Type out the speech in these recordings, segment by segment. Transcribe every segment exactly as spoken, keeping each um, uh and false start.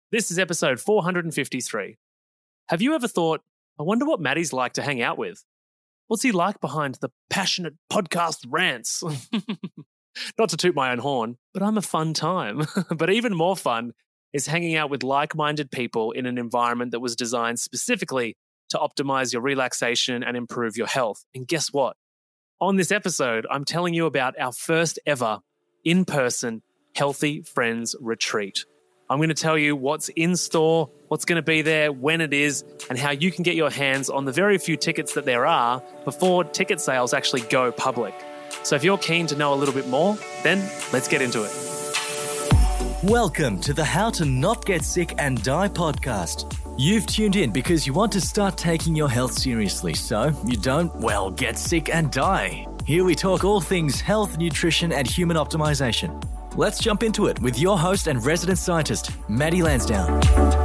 This is episode four hundred fifty-three. Have you ever thought, I wonder what Maddie's like to hang out with? What's he like behind the passionate podcast rants? Not to toot my own horn, but I'm a fun time. But even more fun is hanging out with like-minded people in an environment that was designed specifically to optimize your relaxation and improve your health. And guess what? On this episode, I'm telling you about our first ever in-person Healthy Friends Retreat. I'm going to tell you what's in store, what's going to be there, when it is, and how you can get your hands on the very few tickets that there are before ticket sales actually go public. So if you're keen to know a little bit more, then let's get into it. Welcome to the How to Not Get Sick and Die podcast. You've tuned in because you want to start taking your health seriously so you don't, well, get sick and die. Here we talk all things health, nutrition, and human optimization. Let's jump into it with your host and resident scientist, Maddie Lansdowne.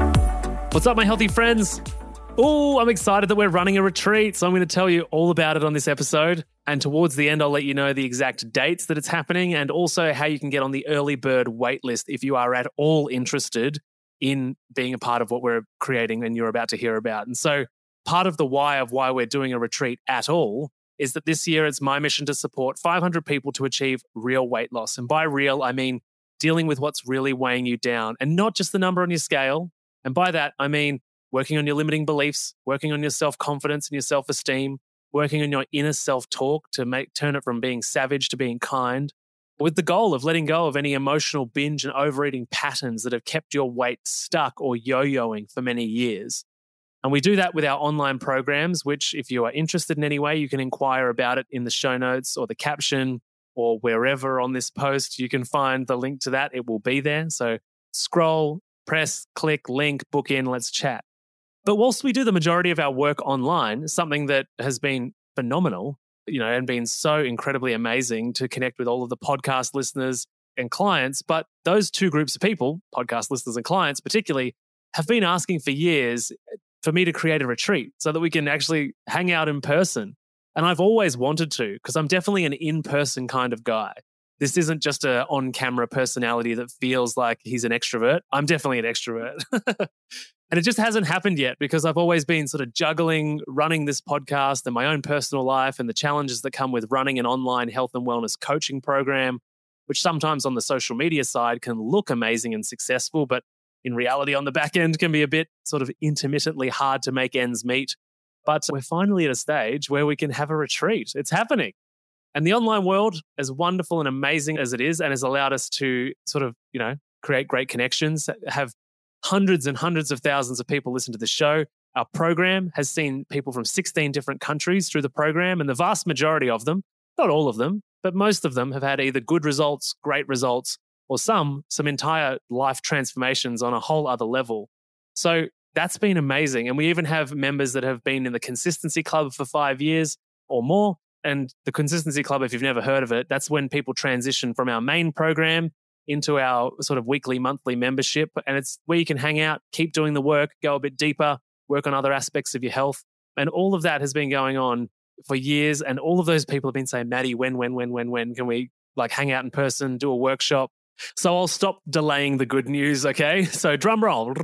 What's up, my healthy friends? Oh, I'm excited that we're running a retreat, so I'm going to tell you all about it on this episode. And towards the end, I'll let you know the exact dates that it's happening and also how you can get on the early bird waitlist if you are at all interested in being a part of what we're creating and you're about to hear about. And so part of the why of why we're doing a retreat at all is that this year it's my mission to support five hundred people to achieve real weight loss. And by real, I mean dealing with what's really weighing you down and not just the number on your scale. And by that, I mean working on your limiting beliefs, working on your self-confidence and your self-esteem, working on your inner self-talk to make turn it from being savage to being kind, with the goal of letting go of any emotional binge and overeating patterns that have kept your weight stuck or yo-yoing for many years. And we do that with our online programs, which if you are interested in any way, you can inquire about it in the show notes or the caption or wherever on this post. You can find the link to that. It will be there. So scroll, press, click, link, book in, let's chat. But whilst we do the majority of our work online, something that has been phenomenal, you know, and been so incredibly amazing to connect with all of the podcast listeners and clients. But those two groups of people, podcast listeners and clients particularly, have been asking for years for me to create a retreat so that we can actually hang out in person. And I've always wanted to because I'm definitely an in-person kind of guy. This isn't just a on-camera personality that feels like he's an extrovert. I'm definitely an extrovert. And it just hasn't happened yet because I've always been sort of juggling running this podcast and my own personal life and the challenges that come with running an online health and wellness coaching program, which sometimes on the social media side can look amazing and successful, but in reality on the back end can be a bit sort of intermittently hard to make ends meet. But we're finally at a stage where we can have a retreat. It's happening. And the online world, as wonderful and amazing as it is, and has allowed us to sort of, you know, create great connections, have hundreds and hundreds of thousands of people listen to the show. Our program has seen people from sixteen different countries through the program, and the vast majority of them, not all of them, but most of them have had either good results, great results, or some, some entire life transformations on a whole other level. So that's been amazing. And we even have members that have been in the Consistency Club for five years or more. And the Consistency Club, if you've never heard of it, that's when people transition from our main program into our sort of weekly, monthly membership. And it's where you can hang out, keep doing the work, go a bit deeper, work on other aspects of your health. And all of that has been going on for years. And all of those people have been saying, Maddie, when, when, when, when, when can we like hang out in person, do a workshop? So I'll stop delaying the good news, okay? So drum roll.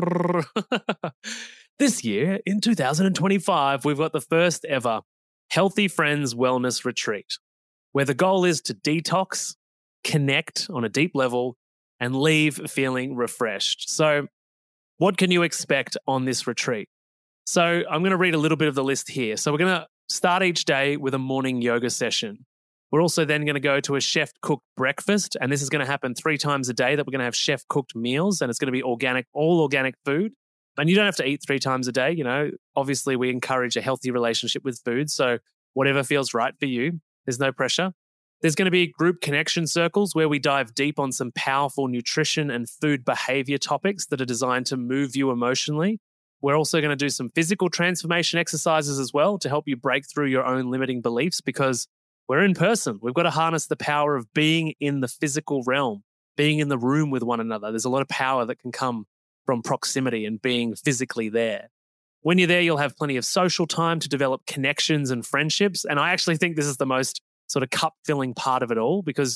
This year, in two thousand twenty-five, we've got the first ever Healthy Friends Wellness Retreat, where the goal is to detox, connect on a deep level, and leave feeling refreshed. So what can you expect on this retreat? So I'm going to read a little bit of the list here. So we're going to start each day with a morning yoga session. We're also then going to go to a chef-cooked breakfast, and this is going to happen three times a day that we're going to have chef-cooked meals, and it's going to be organic, all organic food. And you don't have to eat three times a day. You know, obviously we encourage a healthy relationship with food, so whatever feels right for you, there's no pressure. There's going to be group connection circles where we dive deep on some powerful nutrition and food behavior topics that are designed to move you emotionally. We're also going to do some physical transformation exercises as well to help you break through your own limiting beliefs because we're in person. We've got to harness the power of being in the physical realm, being in the room with one another. There's a lot of power that can come from proximity and being physically there. When you're there, you'll have plenty of social time to develop connections and friendships. And I actually think this is the most sort of cup-filling part of it all because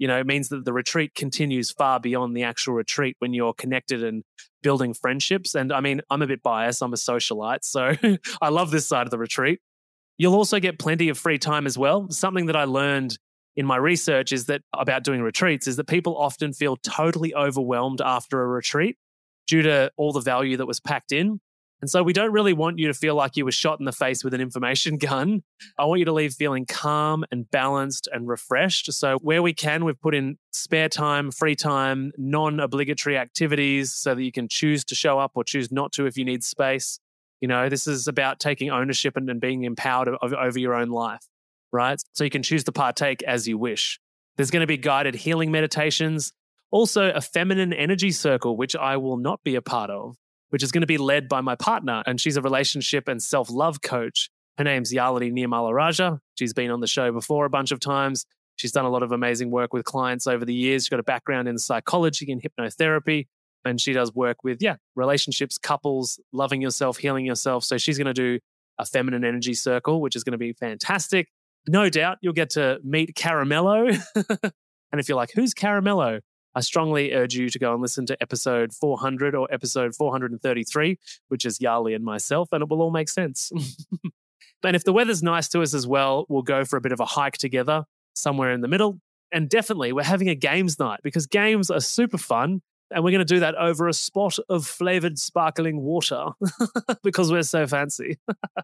You know, it means that the retreat continues far beyond the actual retreat when you're connected and building friendships. And I mean, I'm a bit biased. I'm a socialite, so I love this side of the retreat. You'll also get plenty of free time as well. Something that I learned in my research is that about doing retreats is that people often feel totally overwhelmed after a retreat due to all the value that was packed in. And so we don't really want you to feel like you were shot in the face with an information gun. I want you to leave feeling calm and balanced and refreshed. So where we can, we've put in spare time, free time, non-obligatory activities so that you can choose to show up or choose not to if you need space. You know, this is about taking ownership and, and being empowered of, over your own life, right? So you can choose to partake as you wish. There's going to be guided healing meditations, also a feminine energy circle, which I will not be a part of, which is going to be led by my partner. And she's a relationship and self-love coach. Her name's Yalini Nirmala Raja. She's been on the show before a bunch of times. She's done a lot of amazing work with clients over the years. She's got a background in psychology and hypnotherapy. And she does work with, yeah, relationships, couples, loving yourself, healing yourself. So she's going to do a feminine energy circle, which is going to be fantastic. No doubt you'll get to meet Caramello. And if you're like, who's Caramello? I strongly urge you to go and listen to episode four hundred or episode four hundred thirty-three, which is Yali and myself, and it will all make sense. And if the weather's nice to us as well, we'll go for a bit of a hike together somewhere in the middle. And definitely we're having a games night because games are super fun. And we're going to do that over a spot of flavored sparkling water because we're so fancy.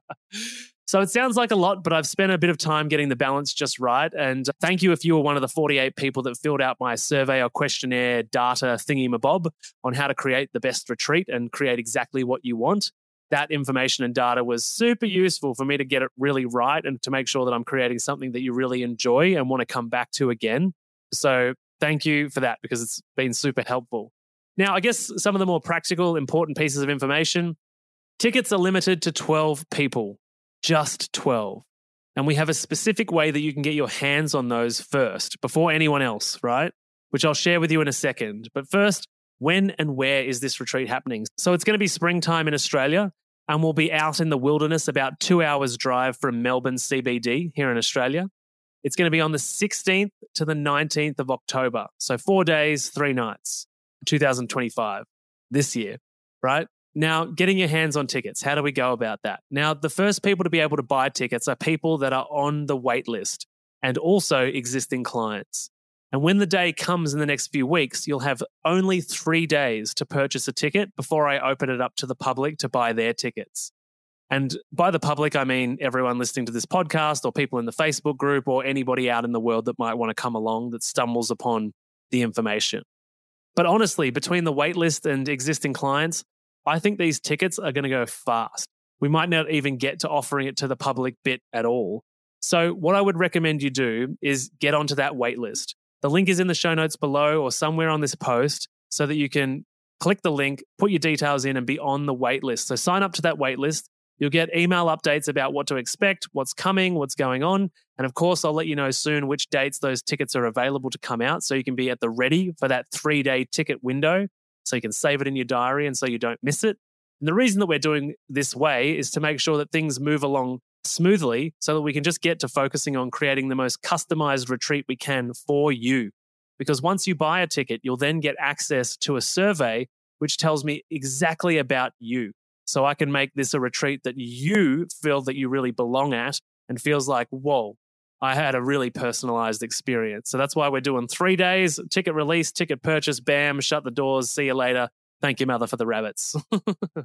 So it sounds like a lot, but I've spent a bit of time getting the balance just right. And thank you if you were one of the forty-eight people that filled out my survey or questionnaire data thingy-mabob on how to create the best retreat and create exactly what you want. That information and data was super useful for me to get it really right and to make sure that I'm creating something that you really enjoy and want to come back to again. So thank you for that because it's been super helpful. Now, I guess some of the more practical, important pieces of information. Tickets are limited to twelve people, just twelve. And we have a specific way that you can get your hands on those first, before anyone else, right? Which I'll share with you in a second. But first, when and where is this retreat happening? So it's going to be springtime in Australia, and we'll be out in the wilderness about two hours drive from Melbourne C B D here in Australia. It's going to be on the sixteenth to the nineteenth of October. So four days, three nights. twenty twenty-five, this year, right? Now, getting your hands on tickets, how do we go about that? Now, the first people to be able to buy tickets are people that are on the wait list and also existing clients. And when the day comes in the next few weeks, you'll have only three days to purchase a ticket before I open it up to the public to buy their tickets. And by the public, I mean everyone listening to this podcast or people in the Facebook group or anybody out in the world that might want to come along that stumbles upon the information. But honestly, between the waitlist and existing clients, I think these tickets are going to go fast. We might not even get to offering it to the public bit at all. So what I would recommend you do is get onto that waitlist. The link is in the show notes below or somewhere on this post so that you can click the link, put your details in and be on the waitlist. So sign up to that waitlist. You'll get email updates about what to expect, what's coming, what's going on. And of course, I'll let you know soon which dates those tickets are available to come out so you can be at the ready for that three-day ticket window so you can save it in your diary and so you don't miss it. And the reason that we're doing this way is to make sure that things move along smoothly so that we can just get to focusing on creating the most customized retreat we can for you. Because once you buy a ticket, you'll then get access to a survey which tells me exactly about you. So I can make this a retreat that you feel that you really belong at and feels like, whoa, I had a really personalized experience. So that's why we're doing three days, ticket release, ticket purchase, bam, shut the doors, see you later. Thank you, mother, for the rabbits. And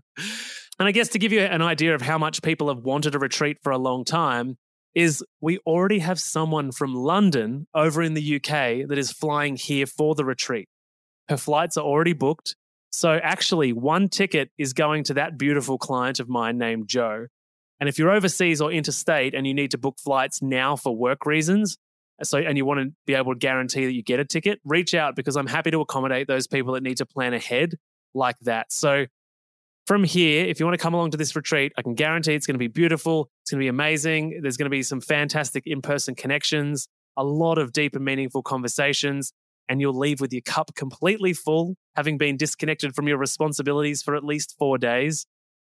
I guess to give you an idea of how much people have wanted a retreat for a long time is we already have someone from London over in the U K that is flying here for the retreat. Her flights are already booked. So actually, one ticket is going to that beautiful client of mine named Joe. And if you're overseas or interstate and you need to book flights now for work reasons, so and you want to be able to guarantee that you get a ticket, reach out because I'm happy to accommodate those people that need to plan ahead like that. So from here, if you want to come along to this retreat, I can guarantee it's going to be beautiful. It's going to be amazing. There's going to be some fantastic in-person connections, a lot of deep and meaningful conversations. And you'll leave with your cup completely full, having been disconnected from your responsibilities for at least four days.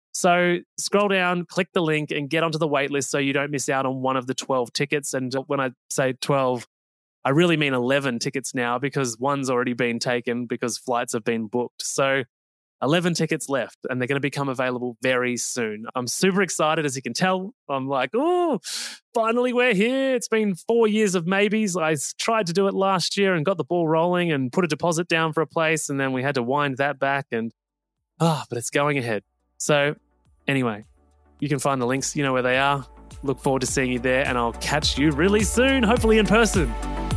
So scroll down, click the link and get onto the waitlist so you don't miss out on one of the twelve tickets. And when I say twelve, I really mean eleven tickets now because one's already been taken because flights have been booked. So eleven tickets left and they're going to become available very soon. I'm super excited, as you can tell. I'm like, oh, finally we're here. It's been four years of maybes. I tried to do it last year and got the ball rolling and put a deposit down for a place, and then we had to wind that back, and ah, oh, but it's going ahead. So anyway, you can find the links. You know where they are. Look forward to seeing you there, and I'll catch you really soon, hopefully in person.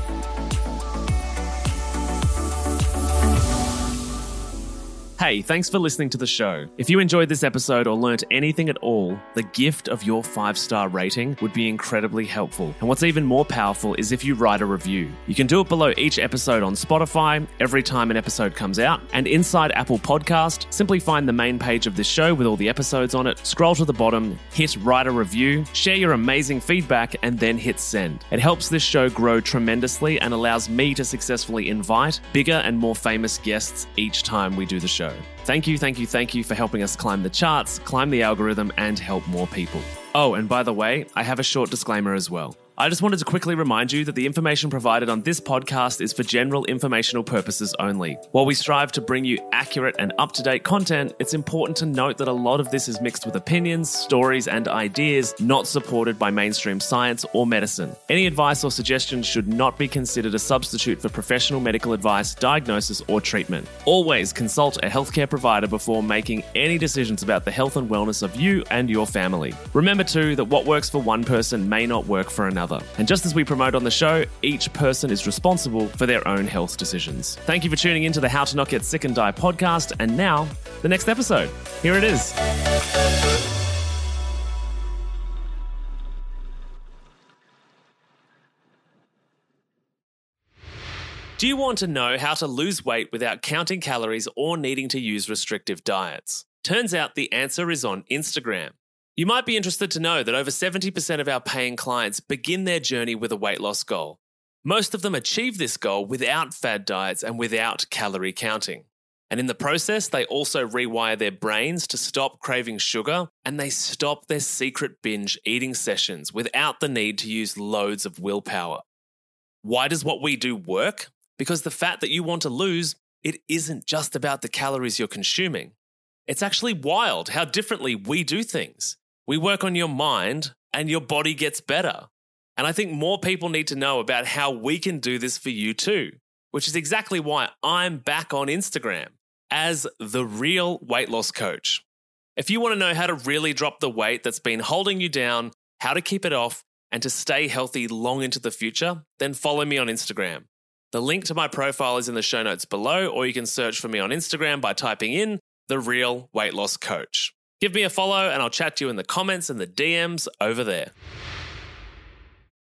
Hey, thanks for listening to the show. If you enjoyed this episode or learnt anything at all, the gift of your five-star rating would be incredibly helpful. And what's even more powerful is if you write a review. You can do it below each episode on Spotify, every time an episode comes out, and inside Apple Podcast, simply find the main page of this show with all the episodes on it, scroll to the bottom, hit write a review, share your amazing feedback, and then hit send. It helps this show grow tremendously and allows me to successfully invite bigger and more famous guests each time we do the show. Thank you, thank you, thank you for helping us climb the charts, climb the algorithm, and help more people. Oh, and by the way, I have a short disclaimer as well. I just wanted to quickly remind you that the information provided on this podcast is for general informational purposes only. While we strive to bring you accurate and up-to-date content, it's important to note that a lot of this is mixed with opinions, stories, and ideas not supported by mainstream science or medicine. Any advice or suggestions should not be considered a substitute for professional medical advice, diagnosis, or treatment. Always consult a healthcare provider before making any decisions about the health and wellness of you and your family. Remember too that what works for one person may not work for another. And just as we promote on the show, each person is responsible for their own health decisions. Thank you for tuning in to the How to Not Get Sick and Die podcast. And now, the next episode. Here it is. Do you want to know how to lose weight without counting calories or needing to use restrictive diets? Turns out the answer is on Instagram. You might be interested to know that over seventy percent of our paying clients begin their journey with a weight loss goal. Most of them achieve this goal without fad diets and without calorie counting. And in the process, they also rewire their brains to stop craving sugar, and they stop their secret binge eating sessions without the need to use loads of willpower. Why does what we do work? Because the fat that you want to lose, it isn't just about the calories you're consuming. It's actually wild how differently we do things. We work on your mind and your body gets better. And I think more people need to know about how we can do this for you too, which is exactly why I'm back on Instagram as The Real Weight Loss Coach. If you want to know how to really drop the weight that's been holding you down, how to keep it off, and to stay healthy long into the future, then follow me on Instagram. The link to my profile is in the show notes below, or you can search for me on Instagram by typing in The Real Weight Loss Coach. Give me a follow and I'll chat to you in the comments and the D Ms over there.